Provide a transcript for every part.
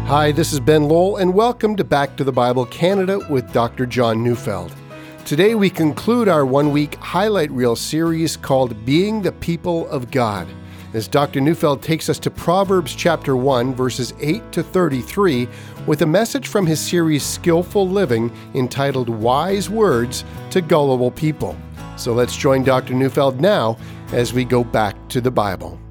Hi, this is Ben Lowell, and welcome to Back to the Bible Canada with Dr. John Neufeld. Today we conclude our one-week highlight reel series called Being the People of God, as Dr. Neufeld takes us to Proverbs chapter 1, verses 8 to 33, with a message from his series Skillful Living entitled Wise Words to Gullible People. So let's join Dr. Neufeld now as we go back to the Bible.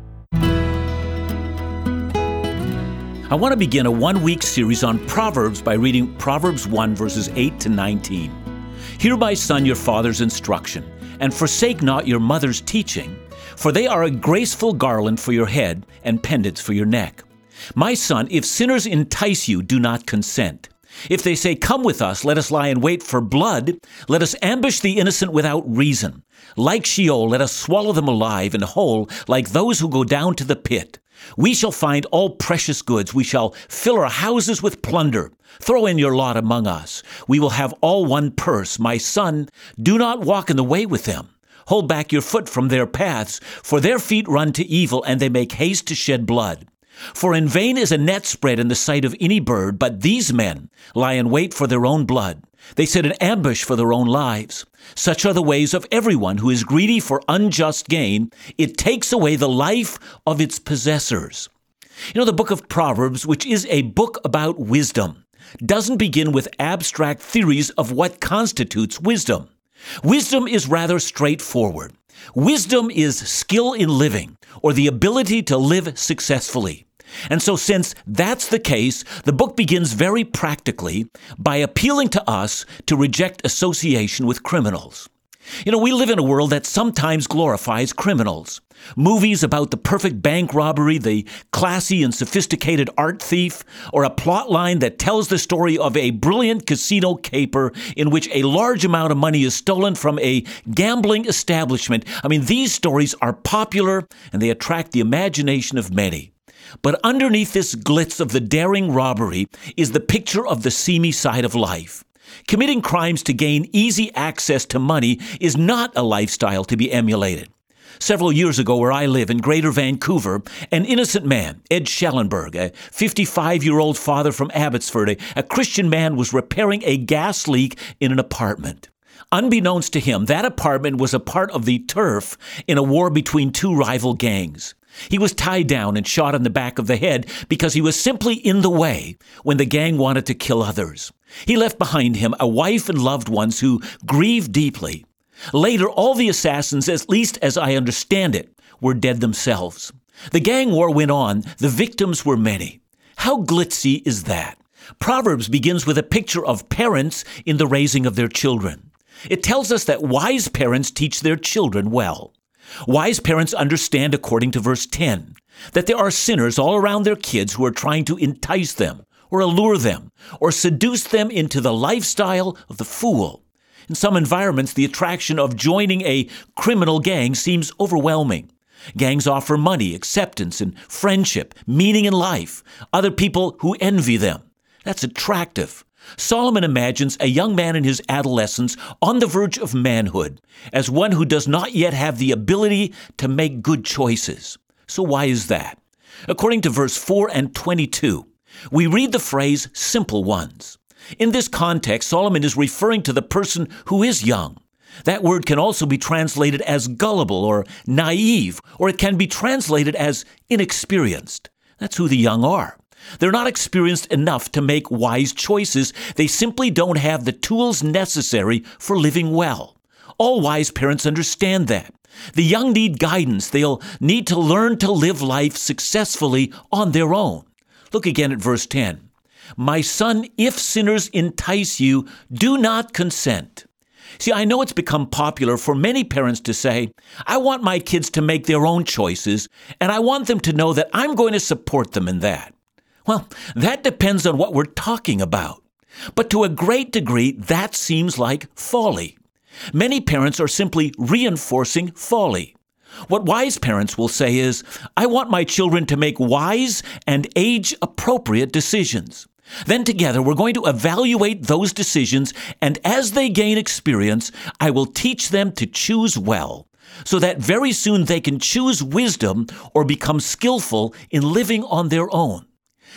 I want to begin a one-week series on Proverbs by reading Proverbs 1, verses 8 to 19. Hear, my son, your father's instruction, and forsake not your mother's teaching, for they are a graceful garland for your head and pendants for your neck. My son, if sinners entice you, do not consent. If they say, come with us, let us lie in wait for blood, let us ambush the innocent without reason. Like Sheol, let us swallow them alive and whole, like those who go down to the pit. We shall find all precious goods. We shall fill our houses with plunder. Throw in your lot among us. We will have all one purse. My son, do not walk in the way with them. Hold back your foot from their paths, for their feet run to evil, and they make haste to shed blood. For in vain is a net spread in the sight of any bird, but these men lie in wait for their own blood. They set an ambush for their own lives. Such are the ways of everyone who is greedy for unjust gain. It takes away the life of its possessors. You know, the book of Proverbs, which is a book about wisdom, doesn't begin with abstract theories of what constitutes wisdom. Wisdom is rather straightforward. Wisdom is skill in living, or the ability to live successfully. And so since that's the case, the book begins very practically by appealing to us to reject association with criminals. You know, we live in a world that sometimes glorifies criminals. Movies about the perfect bank robbery, the classy and sophisticated art thief, or a plot line that tells the story of a brilliant casino caper in which a large amount of money is stolen from a gambling establishment. I mean, these stories are popular and they attract the imagination of many. But underneath this glitz of the daring robbery is the picture of the seamy side of life. Committing crimes to gain easy access to money is not a lifestyle to be emulated. Several years ago, where I live in Greater Vancouver, an innocent man, Ed Schellenberg, a 55-year-old father from Abbotsford, a Christian man, was repairing a gas leak in an apartment. Unbeknownst to him, that apartment was a part of the turf in a war between two rival gangs. He was tied down and shot in the back of the head because he was simply in the way when the gang wanted to kill others. He left behind him a wife and loved ones who grieved deeply. Later, all the assassins, at least as I understand it, were dead themselves. The gang war went on. The victims were many. How glitzy is that? Proverbs begins with a picture of parents in the raising of their children. It tells us that wise parents teach their children well. Wise parents understand, according to verse 10, that there are sinners all around their kids who are trying to entice them, or allure them, or seduce them into the lifestyle of the fool. In some environments, the attraction of joining a criminal gang seems overwhelming. Gangs offer money, acceptance, and friendship, meaning in life, other people who envy them. That's attractive. Solomon imagines a young man in his adolescence on the verge of manhood as one who does not yet have the ability to make good choices. So why is that? According to verse 4 and 22, we read the phrase, simple ones. In this context, Solomon is referring to the person who is young. That word can also be translated as gullible or naive, or it can be translated as inexperienced. That's who the young are. They're not experienced enough to make wise choices. They simply don't have the tools necessary for living well. All wise parents understand that. The young need guidance. They'll need to learn to live life successfully on their own. Look again at verse 10. My son, if sinners entice you, do not consent. See, I know it's become popular for many parents to say, I want my kids to make their own choices, and I want them to know that I'm going to support them in that. Well, that depends on what we're talking about. But to a great degree, that seems like folly. Many parents are simply reinforcing folly. What wise parents will say is, I want my children to make wise and age-appropriate decisions. Then together we're going to evaluate those decisions, and as they gain experience, I will teach them to choose well, so that very soon they can choose wisdom or become skillful in living on their own.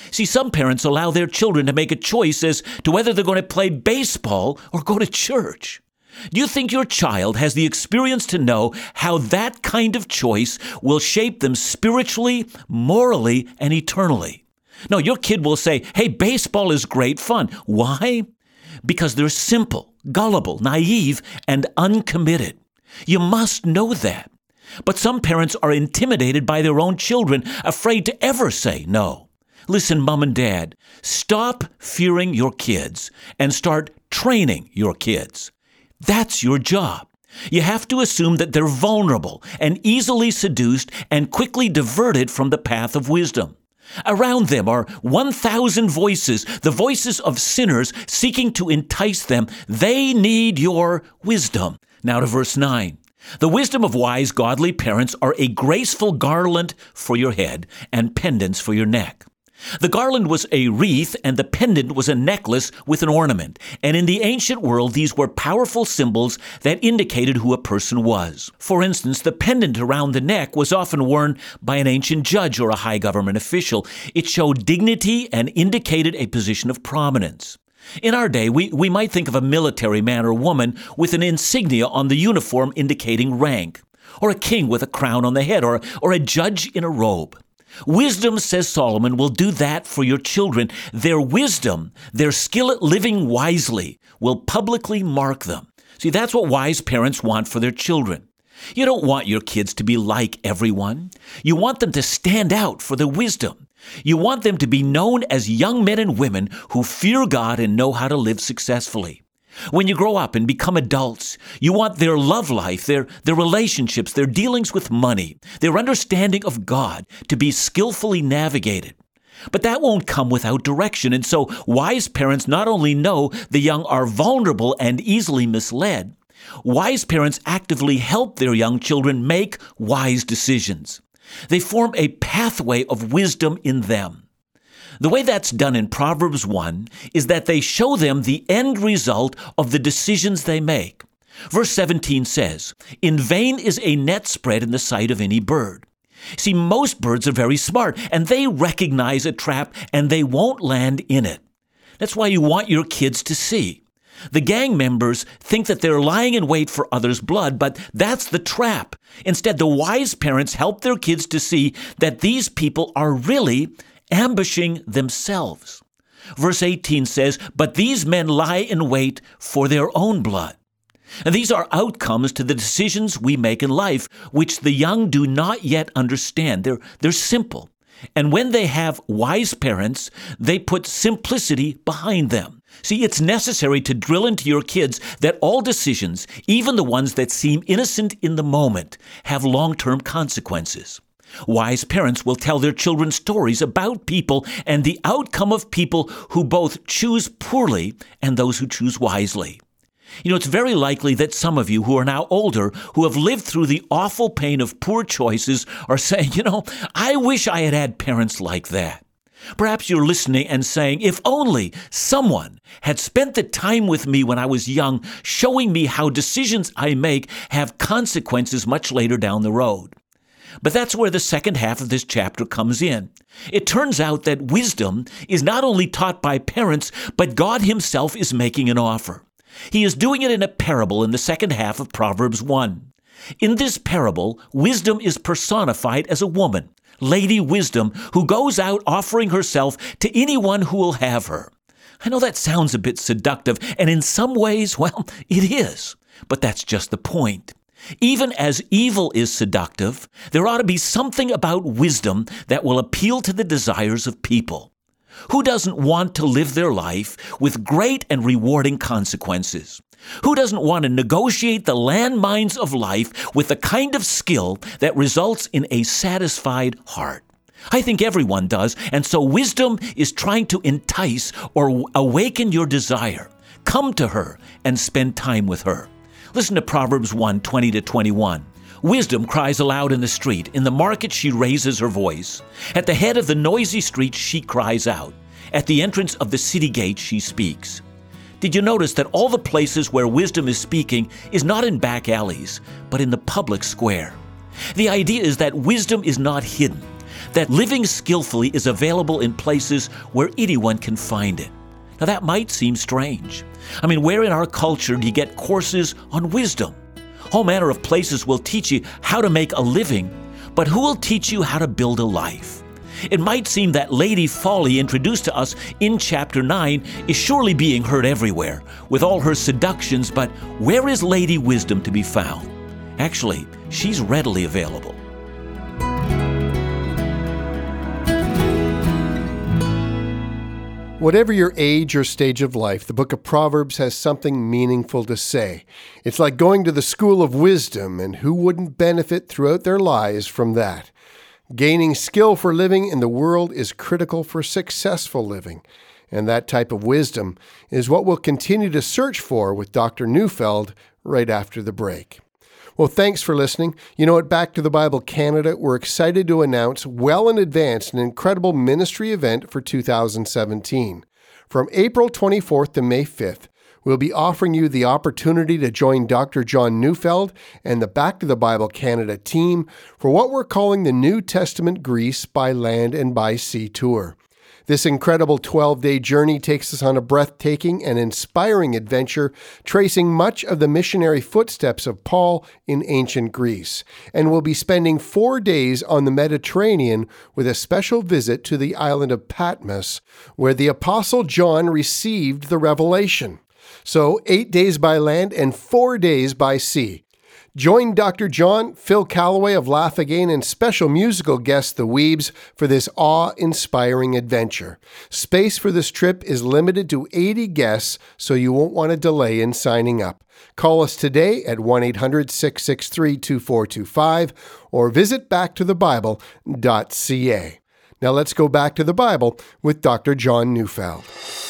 See, some parents allow their children to make a choice as to whether they're going to play baseball or go to church. Do you think your child has the experience to know how that kind of choice will shape them spiritually, morally, and eternally? No, your kid will say, hey, baseball is great fun. Why? Because they're simple, gullible, naive, and uncommitted. You must know that. But some parents are intimidated by their own children, afraid to ever say no. Listen, Mom and Dad, stop fearing your kids and start training your kids. That's your job. You have to assume that they're vulnerable and easily seduced and quickly diverted from the path of wisdom. Around them are 1,000 voices, the voices of sinners seeking to entice them. They need your wisdom. Now to verse 9. The wisdom of wise, godly parents are a graceful garland for your head and pendants for your neck. The garland was a wreath and the pendant was a necklace with an ornament. And in the ancient world, these were powerful symbols that indicated who a person was. For instance, the pendant around the neck was often worn by an ancient judge or a high government official. It showed dignity and indicated a position of prominence. In our day, we might think of a military man or woman with an insignia on the uniform indicating rank, or a king with a crown on the head, or a judge in a robe. Wisdom, says Solomon, will do that for your children. Their wisdom, their skill at living wisely, will publicly mark them. See, that's what wise parents want for their children. You don't want your kids to be like everyone. You want them to stand out for their wisdom. You want them to be known as young men and women who fear God and know how to live successfully. When you grow up and become adults, you want their love life, their relationships, their dealings with money, their understanding of God to be skillfully navigated. But that won't come without direction, and so wise parents not only know the young are vulnerable and easily misled, wise parents actively help their young children make wise decisions. They form a pathway of wisdom in them. The way that's done in Proverbs 1 is that they show them the end result of the decisions they make. Verse 17 says, "In vain is a net spread in the sight of any bird." See, most birds are very smart, and they recognize a trap, and they won't land in it. That's why you want your kids to see. The gang members think that they're lying in wait for others' blood, but that's the trap. Instead, the wise parents help their kids to see that these people are really ambushing themselves. Verse 18 says, "But these men lie in wait for their own blood." And these are outcomes to the decisions we make in life, which the young do not yet understand. They're simple. And when they have wise parents, they put simplicity behind them. See, it's necessary to drill into your kids that all decisions, even the ones that seem innocent in the moment, have long-term consequences. Wise parents will tell their children stories about people and the outcome of people who both choose poorly and those who choose wisely. You know, it's very likely that some of you who are now older, who have lived through the awful pain of poor choices, are saying, I wish I had had parents like that. Perhaps you're listening and saying, if only someone had spent the time with me when I was young, showing me how decisions I make have consequences much later down the road. But that's where the second half of this chapter comes in. It turns out that wisdom is not only taught by parents, but God himself is making an offer. He is doing it in a parable in the second half of Proverbs 1. In this parable, wisdom is personified as a woman, Lady Wisdom, who goes out offering herself to anyone who will have her. I know that sounds a bit seductive, and in some ways, well, it is. But that's just the point. Even as evil is seductive, there ought to be something about wisdom that will appeal to the desires of people. Who doesn't want to live their life with great and rewarding consequences? Who doesn't want to negotiate the landmines of life with the kind of skill that results in a satisfied heart? I think everyone does, and so wisdom is trying to entice or awaken your desire. Come to her and spend time with her. Listen to Proverbs 1, 20-21. Wisdom cries aloud in the street. In the market she raises her voice. At the head of the noisy street she cries out. At the entrance of the city gate she speaks. Did you notice that all the places where wisdom is speaking is not in back alleys, but in the public square? The idea is that wisdom is not hidden. that living skillfully is available in places where anyone can find it. Now that might seem strange. Where in our culture do you get courses on wisdom? All manner of places will teach you how to make a living, but who will teach you how to build a life? It might seem that Lady Folly, introduced to us in chapter 9, is surely being heard everywhere, with all her seductions, but where is Lady Wisdom to be found? Actually, she's readily available. Whatever your age or stage of life, the book of Proverbs has something meaningful to say. It's like going to the school of wisdom, and who wouldn't benefit throughout their lives from that? Gaining skill for living in the world is critical for successful living, and that type of wisdom is what we'll continue to search for with Dr. Neufeld right after the break. Well, thanks for listening. At Back to the Bible Canada, we're excited to announce well in advance an incredible ministry event for 2017. From April 24th to May 5th, we'll be offering you the opportunity to join Dr. John Neufeld and the Back to the Bible Canada team for what we're calling the New Testament Greece by Land and by Sea Tour. This incredible 12-day journey takes us on a breathtaking and inspiring adventure, tracing much of the missionary footsteps of Paul in ancient Greece. And we'll be spending 4 days on the Mediterranean with a special visit to the island of Patmos, where the Apostle John received the revelation. So 8 days by land and 4 days by sea. Join Dr. John, Phil Callaway of Laugh Again, and special musical guest The Weebs for this awe-inspiring adventure. Space for this trip is limited to 80 guests, so you won't want to delay in signing up. Call us today at 1-800-663-2425 or visit backtothebible.ca. Now let's go back to the Bible with Dr. John Neufeld.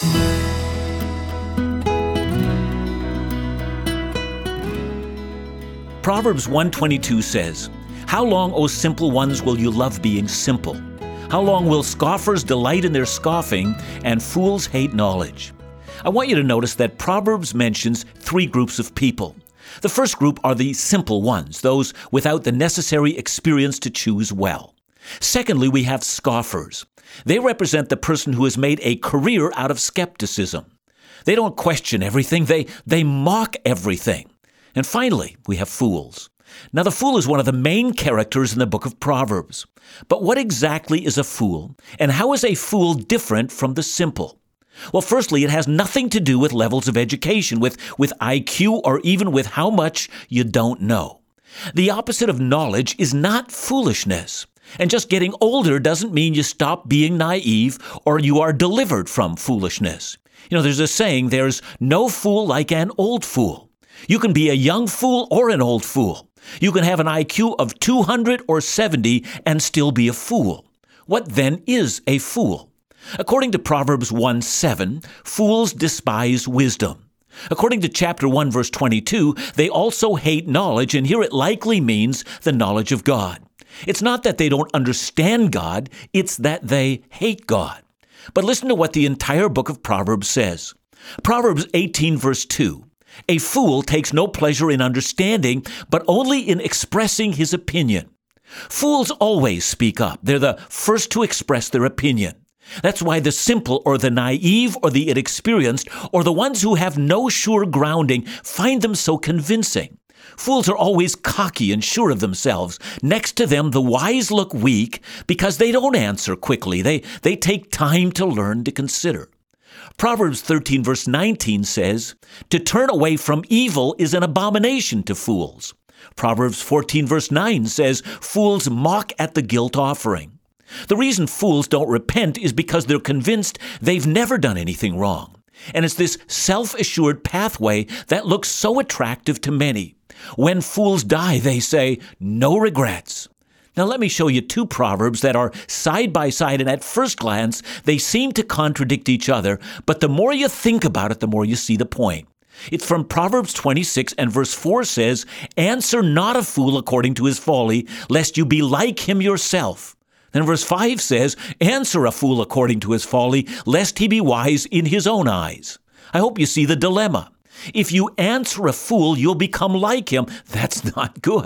Proverbs 1:22 says, "How long, O simple ones, will you love being simple? How long will scoffers delight in their scoffing and fools hate knowledge?" I want you to notice that Proverbs mentions 3 groups of people. The first group are the simple ones, those without the necessary experience to choose well. Secondly, we have scoffers. They represent the person who has made a career out of skepticism. They don't question everything, they mock everything. And finally, we have fools. Now, the fool is one of the main characters in the book of Proverbs. But what exactly is a fool? And how is a fool different from the simple? Well, firstly, it has nothing to do with levels of education, with IQ, or even with how much you don't know. The opposite of knowledge is not foolishness. And just getting older doesn't mean you stop being naive or you are delivered from foolishness. There's a saying, there's no fool like an old fool. You can be a young fool or an old fool. You can have an IQ of 200 or 70 and still be a fool. What then is a fool? According to Proverbs 1:7, fools despise wisdom. According to chapter 1, verse 22, they also hate knowledge, and here it likely means the knowledge of God. It's not that they don't understand God, it's that they hate God. But listen to what the entire book of Proverbs says. Proverbs 18, verse 2. "A fool takes no pleasure in understanding, but only in expressing his opinion." Fools always speak up. They're the first to express their opinion. That's why the simple or the naive or the inexperienced or the ones who have no sure grounding find them so convincing. Fools are always cocky and sure of themselves. Next to them, the wise look weak because they don't answer quickly. They take time to learn to consider. Proverbs 13, verse 19 says, "To turn away from evil is an abomination to fools." Proverbs 14, verse 9 says, "Fools mock at the guilt offering." The reason fools don't repent is because they're convinced they've never done anything wrong. And it's this self-assured pathway that looks so attractive to many. When fools die, they say, "No regrets." Now let me show you 2 proverbs that are side by side, and at first glance, they seem to contradict each other, but the more you think about it, the more you see the point. It's from Proverbs 26, and verse 4 says, "Answer not a fool according to his folly, lest you be like him yourself." Then verse 5 says, "Answer a fool according to his folly, lest he be wise in his own eyes." I hope you see the dilemma. If you answer a fool, you'll become like him. That's not good.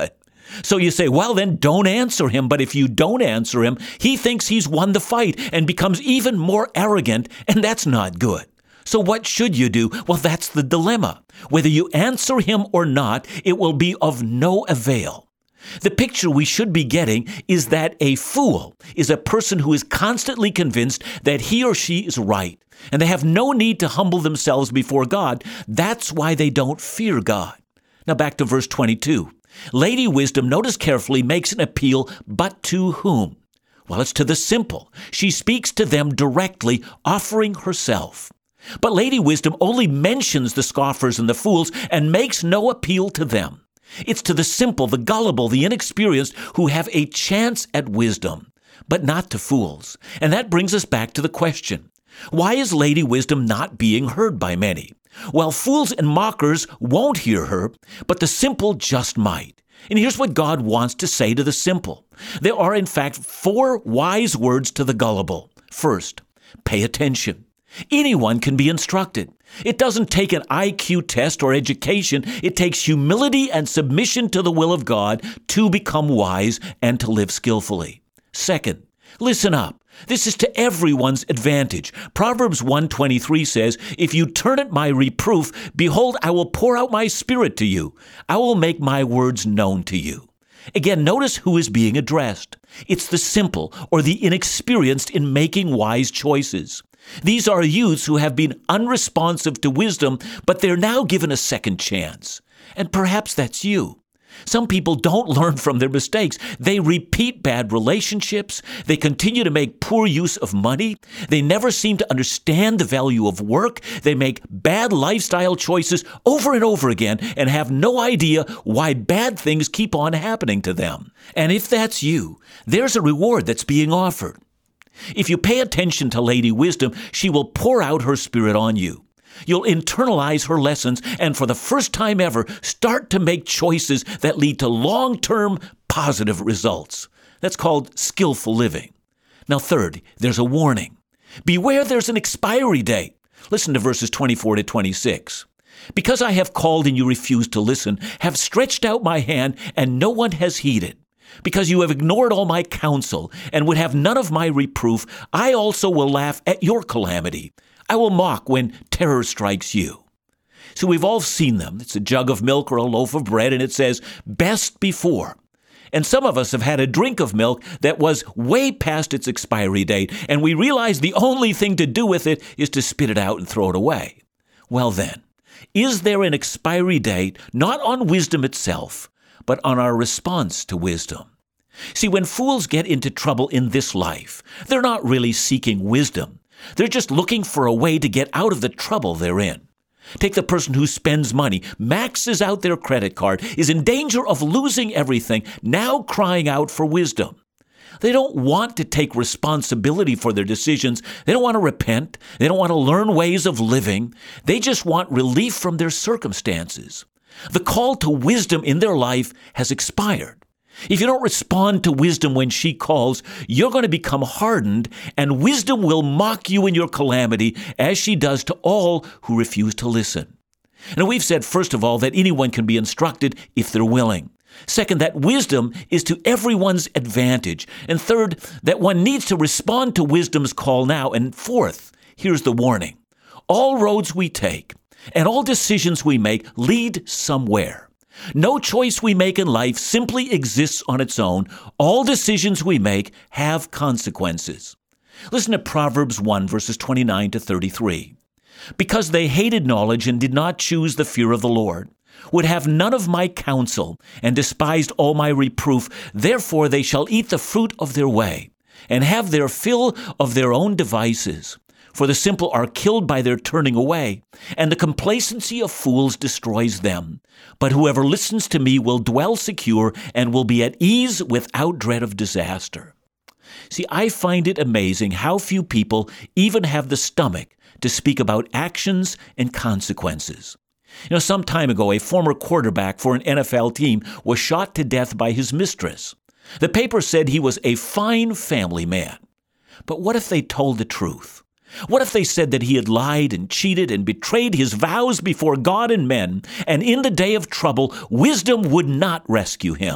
So you say, well, then don't answer him. But if you don't answer him, he thinks he's won the fight and becomes even more arrogant, and that's not good. So what should you do? Well, that's the dilemma. Whether you answer him or not, it will be of no avail. The picture we should be getting is that a fool is a person who is constantly convinced that he or she is right, and they have no need to humble themselves before God. That's why they don't fear God. Now back to verse 22. Lady Wisdom, notice carefully, makes an appeal, but to whom? Well, it's to the simple. She speaks to them directly, offering herself. But Lady Wisdom only mentions the scoffers and the fools and makes no appeal to them. It's to the simple, the gullible, the inexperienced who have a chance at wisdom, but not to fools. And that brings us back to the question, why is Lady Wisdom not being heard by many? Well, fools and mockers won't hear her, but the simple just might. And here's what God wants to say to the simple. There are, in fact, 4 wise words to the gullible. First, pay attention. Anyone can be instructed. It doesn't take an IQ test or education. It takes humility and submission to the will of God to become wise and to live skillfully. Second, listen up. This is to everyone's advantage. Proverbs 1:23 says, if you turn at my reproof, behold, I will pour out my spirit to you. I will make my words known to you. Again, notice who is being addressed. It's the simple or the inexperienced in making wise choices. These are youths who have been unresponsive to wisdom, but they're now given a second chance. And perhaps that's you. Some people don't learn from their mistakes. They repeat bad relationships. They continue to make poor use of money. They never seem to understand the value of work. They make bad lifestyle choices over and over again and have no idea why bad things keep on happening to them. And if that's you, there's a reward that's being offered. If you pay attention to Lady Wisdom, she will pour out her spirit on you. You'll internalize her lessons and for the first time ever, start to make choices that lead to long-term positive results. That's called skillful living. Now third, there's a warning. Beware there's an expiry date. Listen to verses 24 to 26. Because I have called and you refuse to listen, have stretched out my hand and no one has heeded. Because you have ignored all my counsel and would have none of my reproof, I also will laugh at your calamity. I will mock when terror strikes you. So we've all seen them. It's a jug of milk or a loaf of bread, and it says, best before. And some of us have had a drink of milk that was way past its expiry date, and we realize the only thing to do with it is to spit it out and throw it away. Well then, is there an expiry date not on wisdom itself, but on our response to wisdom? See, when fools get into trouble in this life, they're not really seeking wisdom. They're just looking for a way to get out of the trouble they're in. Take the person who spends money, maxes out their credit card, is in danger of losing everything, now crying out for wisdom. They don't want to take responsibility for their decisions. They don't want to repent. They don't want to learn ways of living. They just want relief from their circumstances. The call to wisdom in their life has expired. If you don't respond to wisdom when she calls, you're going to become hardened, and wisdom will mock you in your calamity, as she does to all who refuse to listen. And we've said, first of all, that anyone can be instructed if they're willing. Second, that wisdom is to everyone's advantage. And third, that one needs to respond to wisdom's call now. And fourth, here's the warning. All roads we take and all decisions we make lead somewhere. No choice we make in life simply exists on its own. All decisions we make have consequences. Listen to Proverbs 1, verses 29 to 33. Because they hated knowledge and did not choose the fear of the Lord, would have none of my counsel, and despised all my reproof, therefore they shall eat the fruit of their way, and have their fill of their own devices. For the simple are killed by their turning away, and the complacency of fools destroys them. But whoever listens to me will dwell secure and will be at ease without dread of disaster. See, I find it amazing how few people even have the stomach to speak about actions and consequences. Some time ago, a former quarterback for an NFL team was shot to death by his mistress. The paper said he was a fine family man. But what if they told the truth? What if they said that he had lied and cheated and betrayed his vows before God and men, and in the day of trouble, wisdom would not rescue him?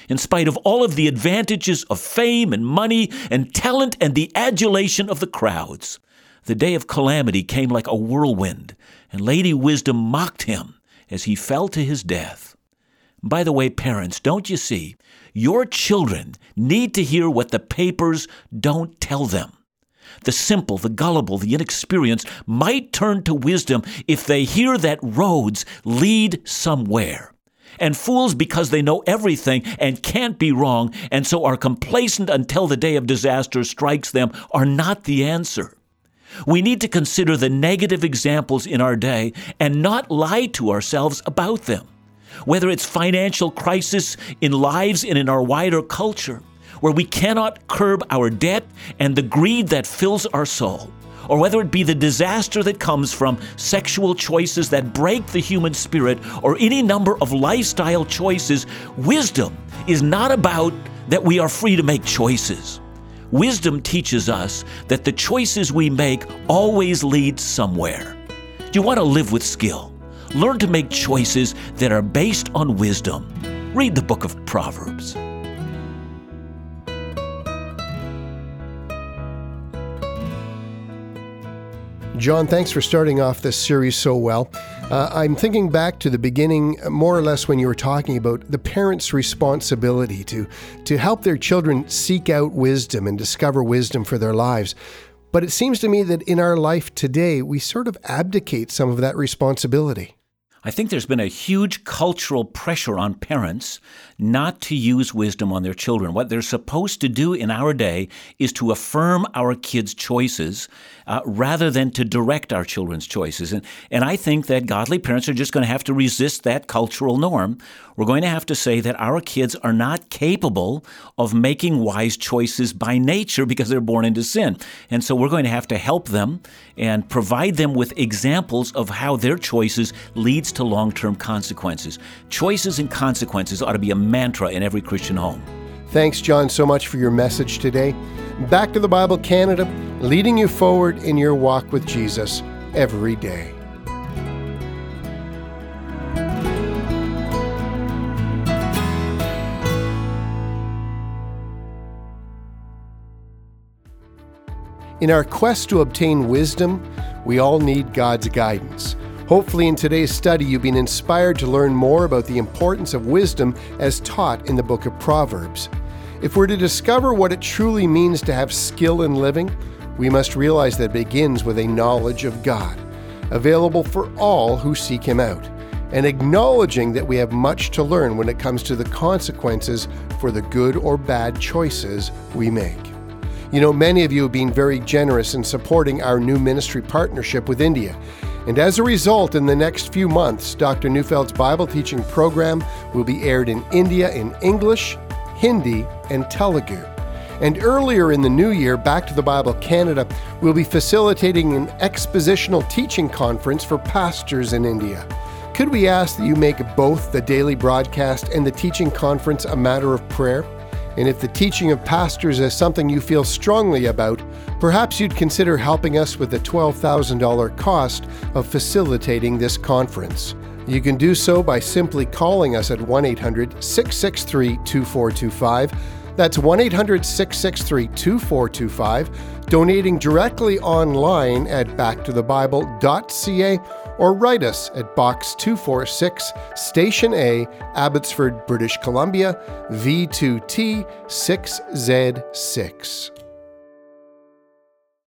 in spite of all of the advantages of fame and money and talent and the adulation of the crowds. The day of calamity came like a whirlwind, and Lady Wisdom mocked him as he fell to his death. By the way, parents, don't you see? Your children need to hear what the papers don't tell them. The simple, the gullible, the inexperienced might turn to wisdom if they hear that roads lead somewhere. And fools, because they know everything and can't be wrong, and so are complacent until the day of disaster strikes them, are not the answer. We need to consider the negative examples in our day and not lie to ourselves about them. Whether it's financial crisis in lives and in our wider culture, where we cannot curb our debt and the greed that fills our soul, or whether it be the disaster that comes from sexual choices that break the human spirit, or any number of lifestyle choices, wisdom is not about that we are free to make choices. Wisdom teaches us that the choices we make always lead somewhere. You want to live with skill. Learn to make choices that are based on wisdom. Read the book of Proverbs. John, thanks for starting off this series so well. I'm thinking back to the beginning, more or less when you were talking about the parents' responsibility to help their children seek out wisdom and discover wisdom for their lives. But it seems to me that in our life today, we sort of abdicate some of that responsibility. I think there's been a huge cultural pressure on parents not to use wisdom on their children. What they're supposed to do in our day is to affirm our kids' choices rather than to direct our children's choices. And I think that godly parents are just going to have to resist that cultural norm. We're going to have to say that our kids are not capable of making wise choices by nature because they're born into sin. And so we're going to have to help them and provide them with examples of how their choices leads to long-term consequences. Choices and consequences ought to be a mantra in every Christian home. Thanks, John, so much for your message today. Back to the Bible Canada, leading you forward in your walk with Jesus every day. In our quest to obtain wisdom, we all need God's guidance. Hopefully in today's study you've been inspired to learn more about the importance of wisdom as taught in the book of Proverbs. If we're to discover what it truly means to have skill in living, we must realize that it begins with a knowledge of God, available for all who seek Him out, and acknowledging that we have much to learn when it comes to the consequences for the good or bad choices we make. You know, many of you have been very generous in supporting our new ministry partnership with India. And as a result, in the next few months, Dr. Neufeld's Bible teaching program will be aired in India in English, Hindi, and Telugu. And earlier in the new year, Back to the Bible Canada will be facilitating an expositional teaching conference for pastors in India. Could we ask that you make both the daily broadcast and the teaching conference a matter of prayer? And if the teaching of pastors is something you feel strongly about, perhaps you'd consider helping us with the $12,000 cost of facilitating this conference. You can do so by simply calling us at 1-800-663-2425. That's 1-800-663-2425, donating directly online at backtothebible.ca, or write us at Box 246, Station A, Abbotsford, British Columbia, V2T 6Z6.